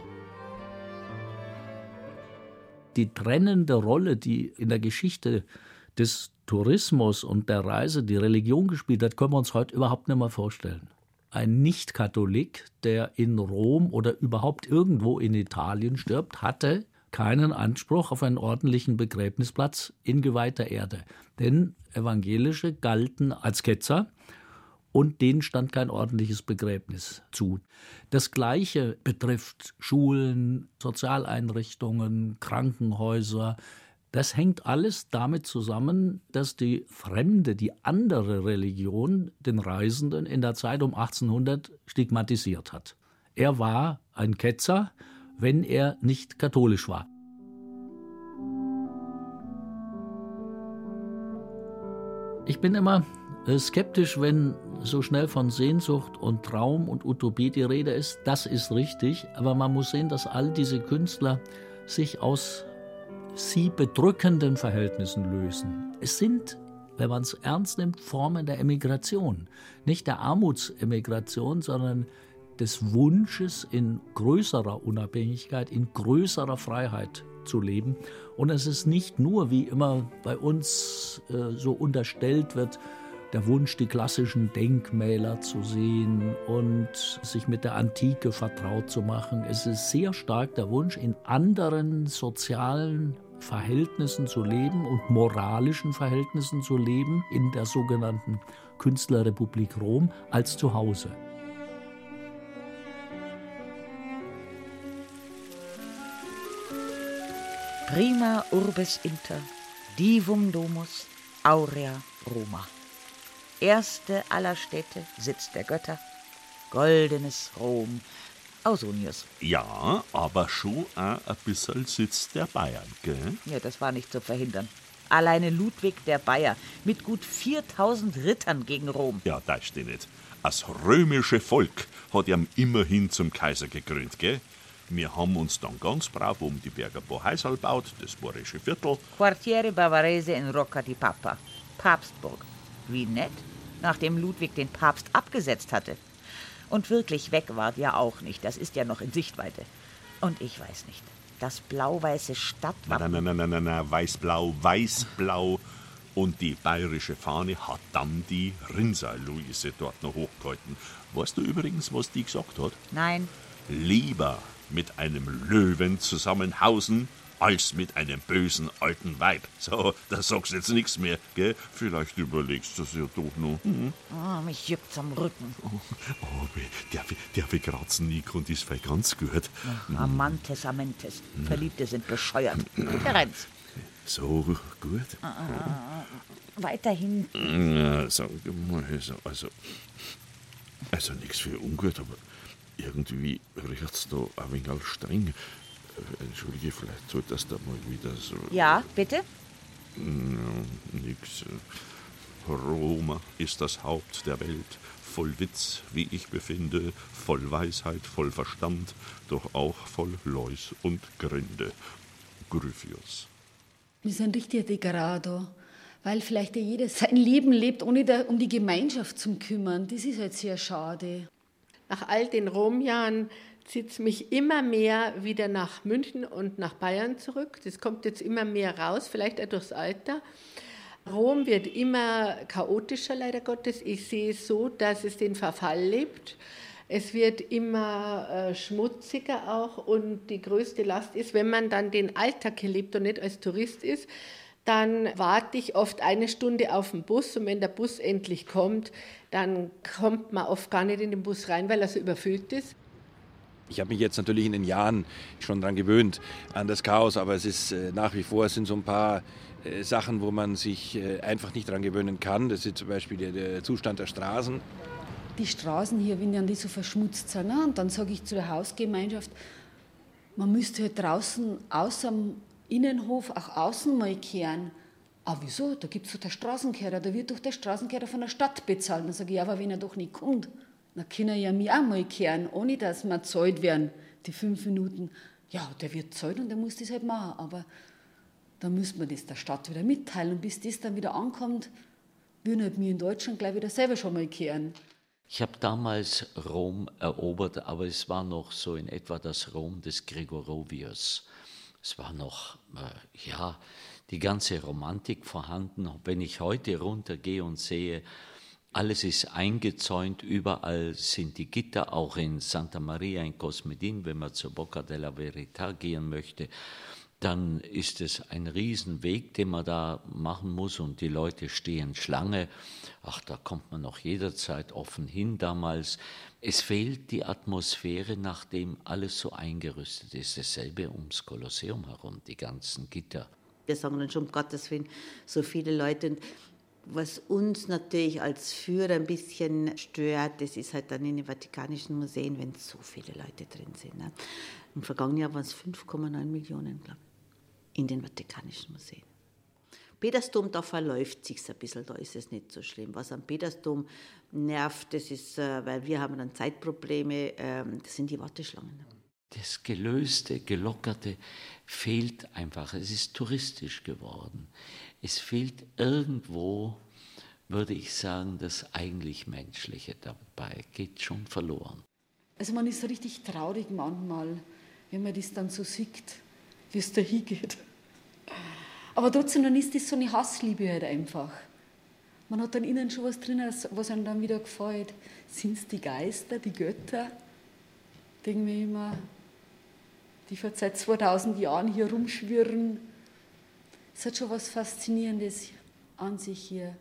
Die trennende Rolle, die in der Geschichte des Tourismus und der Reise die Religion gespielt hat, können wir uns heute überhaupt nicht mehr vorstellen. Ein Nicht-Katholik, der in Rom oder überhaupt irgendwo in Italien stirbt, hatte keinen Anspruch auf einen ordentlichen Begräbnisplatz in geweihter Erde. Denn Evangelische galten als Ketzer und denen stand kein ordentliches Begräbnis zu. Das Gleiche betrifft Schulen, Sozialeinrichtungen, Krankenhäuser. Das hängt alles damit zusammen, dass die fremde, die andere Religion den Reisenden in der Zeit um achtzehnhundert stigmatisiert hat. Er war ein Ketzer, wenn er nicht katholisch war. Ich bin immer skeptisch, wenn so schnell von Sehnsucht und Traum und Utopie die Rede ist. Das ist richtig, aber man muss sehen, dass all diese Künstler sich aus sie bedrückenden Verhältnissen lösen. Es sind, wenn man es ernst nimmt, Formen der Emigration. Nicht der Armutsemigration, sondern des Wunsches, in größerer Unabhängigkeit, in größerer Freiheit zu leben. Und es ist nicht nur, wie immer bei uns äh, so unterstellt wird, der Wunsch, die klassischen Denkmäler zu sehen und sich mit der Antike vertraut zu machen. Es ist sehr stark der Wunsch, in anderen sozialen Verhältnissen zu leben und moralischen Verhältnissen zu leben, in der sogenannten Künstlerrepublik Rom, als zu Hause. Prima urbes inter, divum domus, aurea Roma. Erste aller Städte, Sitz der Götter, goldenes Rom, Ausonius. Ja, aber schon auch ein bisschen Sitz der Bayern, gell? Ja, das war nicht zu verhindern. Alleine Ludwig der Bayer mit gut viertausend Rittern gegen Rom. Ja, das steht nicht. Das römische Volk hat ihm immerhin zum Kaiser gekrönt, gell? Wir haben uns dann ganz brav um die Berger Boheisal gebaut, das Bohrische Viertel. Quartiere Bavarese in Rocca di Papa. Papstburg. Wie nett, nachdem Ludwig den Papst abgesetzt hatte. Und wirklich weg war ja auch nicht, das ist ja noch in Sichtweite. Und ich weiß nicht, das blau-weiße Stadtwappen... Nein, nein, nein, nein, nein, weiß-blau, weiß-blau. Und die bayerische Fahne hat dann die Rinnsal-Luise dort noch hochgehalten. Weißt du übrigens, was die gesagt hat? Nein. Lieber mit einem Löwen zusammenhausen, als mit einem bösen alten Weib. So, da sagst du jetzt nichts mehr, gell? Vielleicht überlegst du es ja doch noch. Hm? Oh, mich juckt's am Rücken. Oh, oh der, der bekratzen Nick und ist vielleicht ganz gut. Ach, Amantes, Amentes. Verliebte sind bescheuert. Terenz. So, gut. Äh, weiterhin. Ja, sag mal, also, also, also nichts für ungut, aber irgendwie riecht's da ein wenig streng. Entschuldige, vielleicht solltest du mal wieder so... Ja, bitte? Ja, nix. Roma ist das Haupt der Welt, voll Witz, wie ich befinde, voll Weisheit, voll Verstand, doch auch voll Läus und Gründe. Gryphius. Wir sind richtig Degrado, weil vielleicht ja jeder sein Leben lebt, ohne da, um die Gemeinschaft zu kümmern. Das ist halt sehr schade. Nach all den Romjahren zieht es mich immer mehr wieder nach München und nach Bayern zurück. Das kommt jetzt immer mehr raus, vielleicht auch durchs Alter. Rom wird immer chaotischer, leider Gottes. Ich sehe es so, dass es den Verfall lebt. Es wird immer äh, schmutziger auch und die größte Last ist, wenn man dann den Alltag hier lebt und nicht als Tourist ist, dann warte ich oft eine Stunde auf den Bus und wenn der Bus endlich kommt, dann kommt man oft gar nicht in den Bus rein, weil er so überfüllt ist. Ich habe mich jetzt natürlich in den Jahren schon daran gewöhnt, an das Chaos, aber es ist äh, nach wie vor, es sind so ein paar äh, Sachen, wo man sich äh, einfach nicht daran gewöhnen kann. Das ist zum Beispiel der, der Zustand der Straßen. Die Straßen hier, wenn die so verschmutzt sind, ne? Und dann sage ich zu der Hausgemeinschaft, man müsste halt draußen außer dem Innenhof auch außen mal kehren. Ah, wieso? Da gibt es doch der Straßenkehrer, da wird doch der Straßenkehrer von der Stadt bezahlt. Dann sage ich, ja, aber wenn er doch nicht kommt, dann kann er ja mich auch mal kehren, ohne dass wir zahlt werden, die fünf Minuten. Ja, der wird zahlt und der muss das halt machen. Aber dann müssen wir das der Stadt wieder mitteilen. Und bis das dann wieder ankommt, würden halt wir in Deutschland gleich wieder selber schon mal kehren. Ich habe damals Rom erobert, aber es war noch so in etwa das Rom des Gregorovius. Es war noch, äh, ja, die ganze Romantik vorhanden. Wenn ich heute runtergehe und sehe, alles ist eingezäunt, überall sind die Gitter, auch in Santa Maria in Cosmedin, wenn man zur Bocca della Verità gehen möchte, dann ist es ein Riesenweg, den man da machen muss und die Leute stehen Schlange. Ach, da kommt man noch jederzeit offen hin damals. Es fehlt die Atmosphäre, nachdem alles so eingerüstet ist. Dasselbe ums Kolosseum herum, die ganzen Gitter. Wir sagen dann schon, um Gottes Willen, so viele Leute. Und was uns natürlich als Führer ein bisschen stört, das ist halt dann in den Vatikanischen Museen, wenn so viele Leute drin sind. Ne? Im vergangenen Jahr waren es fünf Komma neun Millionen, glaube ich, in den Vatikanischen Museen. Petersdom, da verläuft sich ein bisschen, da ist es nicht so schlimm. Was am Petersdom nervt, das ist, weil wir haben dann Zeitprobleme, das sind die Warteschlangen. Das Gelöste, Gelockerte fehlt einfach. Es ist touristisch geworden. Es fehlt irgendwo, würde ich sagen, das eigentlich Menschliche dabei. Geht schon verloren. Also man ist richtig traurig manchmal, wenn man das dann so sieht, wie es da hingeht. Aber trotzdem dann ist das so eine Hassliebe halt einfach. Man hat dann innen schon was drin, was einem dann wieder gefällt. Sind es die Geister, die Götter? Denken wir immer, die vor seit zweitausend Jahren hier rumschwirren. Es hat schon was Faszinierendes an sich hier.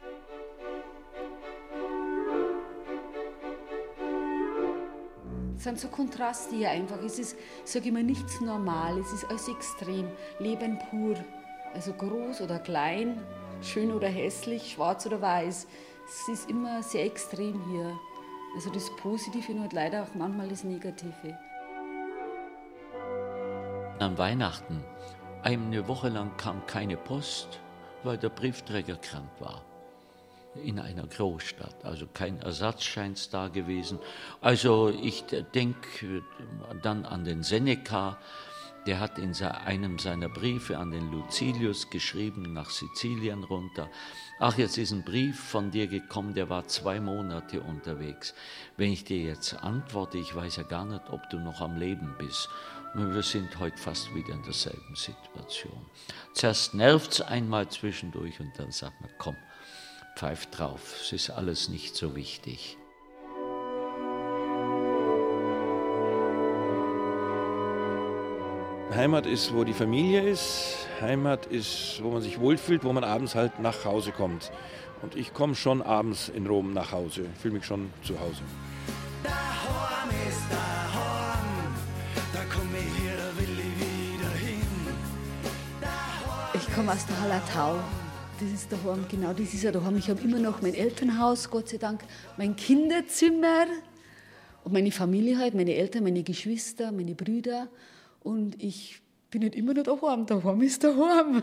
Es sind so Kontraste hier einfach. Es ist, sage ich mal, nichts normal. Es ist alles extrem. Leben pur. Also groß oder klein, schön oder hässlich, schwarz oder weiß. Es ist immer sehr extrem hier. Also das Positive und leider auch manchmal das Negative. An Weihnachten, eine Woche lang kam keine Post, weil der Briefträger krank war. In einer Großstadt, also kein Ersatzschein da gewesen. Also ich denke dann an den Seneca, der hat in einem seiner Briefe an den Lucilius geschrieben, nach Sizilien runter. Ach, jetzt ist ein Brief von dir gekommen, der war zwei Monate unterwegs. Wenn ich dir jetzt antworte, ich weiß ja gar nicht, ob du noch am Leben bist. Wir sind heute fast wieder in derselben Situation. Zuerst nervt es einmal zwischendurch und dann sagt man, komm, pfeif drauf, es ist alles nicht so wichtig. Heimat ist, wo die Familie ist. Heimat ist, wo man sich wohlfühlt, wo man abends halt nach Hause kommt. Und ich komme schon abends in Rom nach Hause. Ich fühle mich schon zu Hause. Daheim ist daheim, da komm ich her, da will ich wieder hin. Ich komme aus der Hallertau. Das ist daheim, genau das ist ja daheim. Ich habe immer noch mein Elternhaus, Gott sei Dank, mein Kinderzimmer und meine Familie halt, meine Eltern, meine Geschwister, meine Brüder. Und ich bin nicht immer noch daheim. Daheim ist daheim.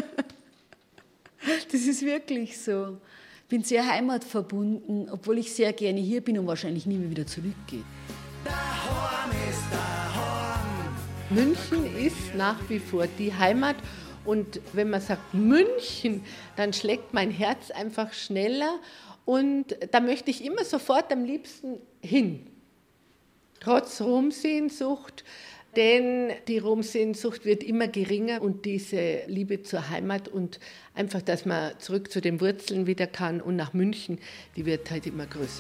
Das ist wirklich so. Ich bin sehr heimatverbunden, obwohl ich sehr gerne hier bin und wahrscheinlich nie mehr wieder zurückgehe. Daheim ist daheim. München ist nach wie vor die Heimat. Und wenn man sagt München, dann schlägt mein Herz einfach schneller. Und da möchte ich immer sofort am liebsten hin. Trotz Romsehnsucht. Denn die Romsehnsucht wird immer geringer und diese Liebe zur Heimat und einfach, dass man zurück zu den Wurzeln wieder kann und nach München, die wird halt immer größer.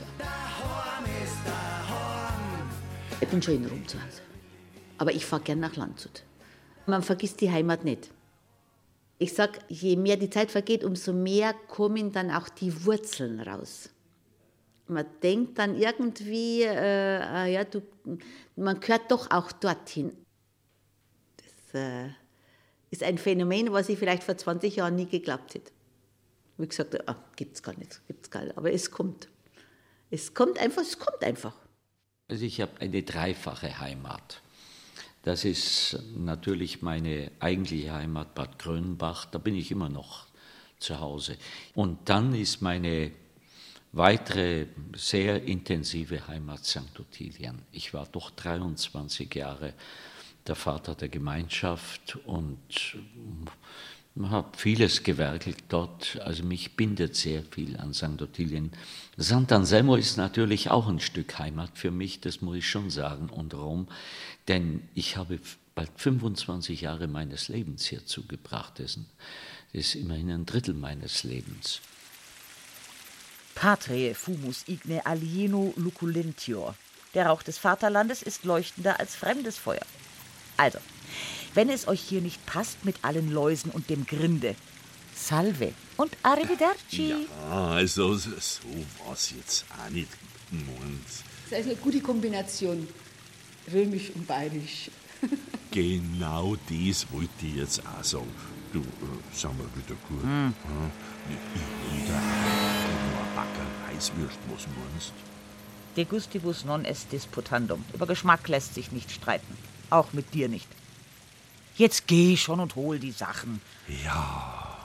Ich bin schon in Rom zu Hause, aber ich fahre gern nach Landshut. Man vergisst die Heimat nicht. Ich sage, je mehr die Zeit vergeht, umso mehr kommen dann auch die Wurzeln raus. Man denkt dann irgendwie, äh, ja, du, man gehört doch auch dorthin. Das äh, ist ein Phänomen, was ich vielleicht vor zwanzig Jahren nie geglaubt hätte. Wie gesagt, ah, gibt's gar nicht, gibt's gar nicht. Aber es kommt. Es kommt einfach, es kommt einfach. Also ich habe eine dreifache Heimat. Das ist natürlich meine eigentliche Heimat Bad Grönbach. Da bin ich immer noch zu Hause. Und dann ist meine weitere sehr intensive Heimat Sankt Ottilien. Ich war doch dreiundzwanzig Jahre der Vater der Gemeinschaft und habe vieles gewerkelt dort. Also mich bindet sehr viel an Sankt Ottilien. Sant'Anselmo ist natürlich auch ein Stück Heimat für mich, das muss ich schon sagen, und Rom. Denn ich habe bald fünfundzwanzig Jahre meines Lebens hier zugebracht. Das ist immerhin ein Drittel meines Lebens. Patrae fumus igne alieno luculentior. Der Rauch des Vaterlandes ist leuchtender als fremdes Feuer. Also, wenn es euch hier nicht passt mit allen Läusen und dem Grinde, salve und arrivederci. Ja, also so was jetzt auch nicht. Das ist eine gute Kombination, römisch und bayerisch. Genau das wollte ich jetzt auch sagen. Du, äh, sag mal bitte gut. Hm. Ja, jeder nur ein Backer Reiswürst, was meinst? De gustibus non est disputandum. Über Geschmack lässt sich nicht streiten. Auch mit dir nicht. Jetzt geh schon und hol die Sachen. Ja.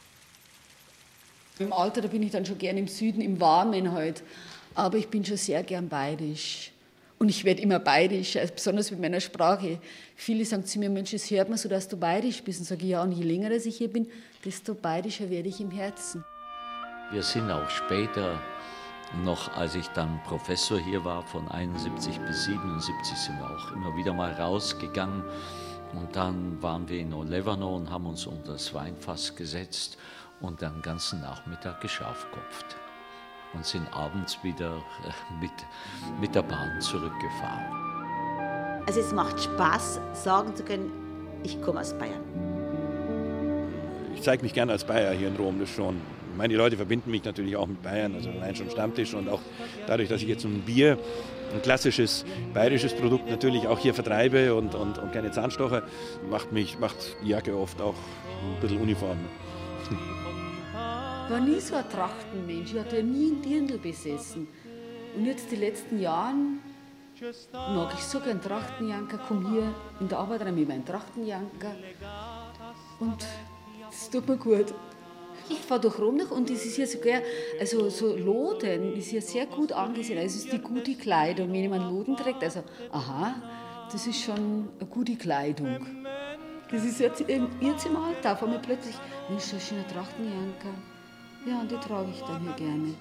Im Alter, da bin ich dann schon gern im Süden, im Warmen halt. Aber ich bin schon sehr gern bayerisch. Und ich werde immer bayerisch, besonders mit meiner Sprache. Viele sagen zu mir, Mensch, es hört man so, dass du bayerisch bist. Und sage ich, ja, und je länger dass ich hier bin, desto bayerischer werde ich im Herzen. Wir sind auch später, noch als ich dann Professor hier war, von einundsiebzig bis siebenundsiebzig, sind wir auch immer wieder mal rausgegangen. Und dann waren wir in Olevano und haben uns unter das Weinfass gesetzt und den ganzen Nachmittag geschafkopft. Und sind abends wieder mit, mit der Bahn zurückgefahren. Also es macht Spaß, sagen zu können, ich komme aus Bayern. Ich zeige mich gerne als Bayer hier in Rom, das schon. Ich meine, die Leute verbinden mich natürlich auch mit Bayern, also allein schon Stammtisch und auch dadurch, dass ich jetzt ein Bier, ein klassisches bayerisches Produkt natürlich auch hier vertreibe und, und, und keine Zahnstocher, macht mich, macht die Jacke oft auch ein bisschen uniform. Ich war nie so ein Trachtenmensch, ich hatte ja nie einen Dirndl besessen. Und jetzt die letzten Jahren mag ich so gern Trachtenjanker, komme hier in der Arbeit rein mit meinem Trachtenjanker und das tut mir gut. Ich fahre durch Rom noch und es ist hier sogar, also so Loden ist hier sehr gut angesehen. Also es ist die gute Kleidung, wenn jemand Loden trägt, also aha, das ist schon eine gute Kleidung. Das ist jetzt, jetzt im Alter, vor mir plötzlich, Mensch, so ein schöner Trachtenjanker. Ja, und die trage ich dann hier gerne.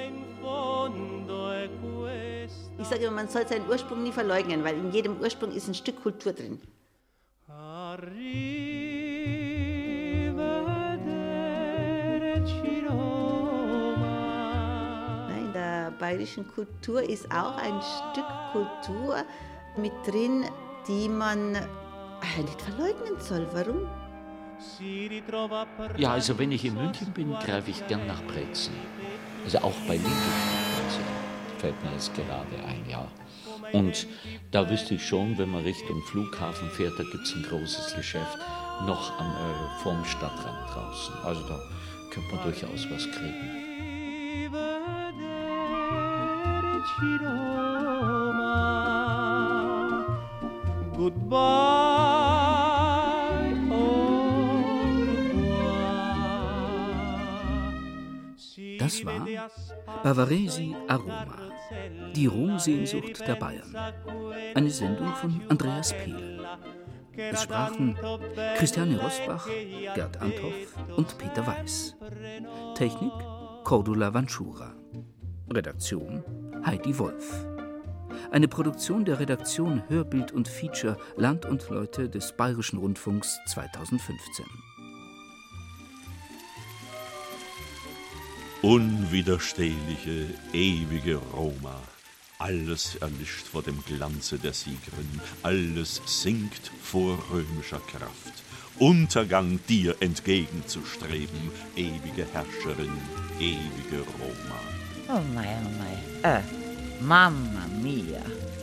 Ich sage immer, man soll seinen Ursprung nie verleugnen, weil in jedem Ursprung ist ein Stück Kultur drin. In der bayerischen Kultur ist auch ein Stück Kultur mit drin, die man nicht verleugnen soll. Warum? Ja, also wenn ich in München bin, greife ich gern nach Brezen. Also auch bei Lidl fällt mir jetzt gerade ein, ja. Und da wüsste ich schon, wenn man Richtung Flughafen fährt, da gibt es ein großes Geschäft, noch am, äh, vorm Stadtrand draußen. Also da könnte man durchaus was kriegen. Goodbye, Das war Bavaresi Aroma, die Romsehnsucht der Bayern. Eine Sendung von Andreas Pehl. Es sprachen Christiane Rosbach, Gerd Anthoff und Peter Weiß. Technik Cordula Vanschura. Redaktion Heidi Wolf. Eine Produktion der Redaktion Hörbild und Feature Land und Leute des Bayerischen Rundfunks zweitausendfünfzehn. Unwiderstehliche, ewige Roma. Alles erlischt vor dem Glanze der Siegerin. Alles sinkt vor römischer Kraft. Untergang dir entgegenzustreben, ewige Herrscherin, ewige Roma. Oh mei, oh mei. Äh, Mamma mia.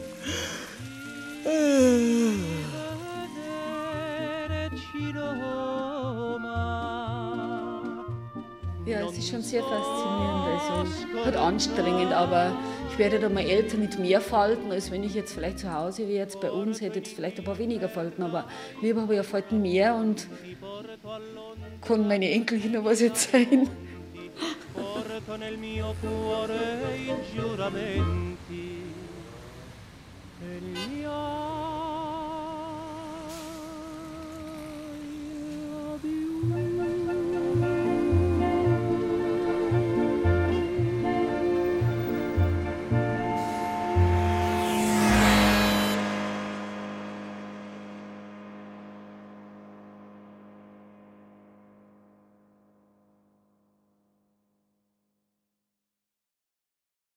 Ja, es ist schon sehr faszinierend, also halt anstrengend, aber ich werde da mal älter mit mehr Falten, als wenn ich jetzt vielleicht zu Hause wäre. Jetzt bei uns hätte jetzt vielleicht ein paar weniger Falten, aber lieber habe ich ja Falten mehr und kann meine Enkelchen noch was erzählen. Nel mio cuore i giuramenti e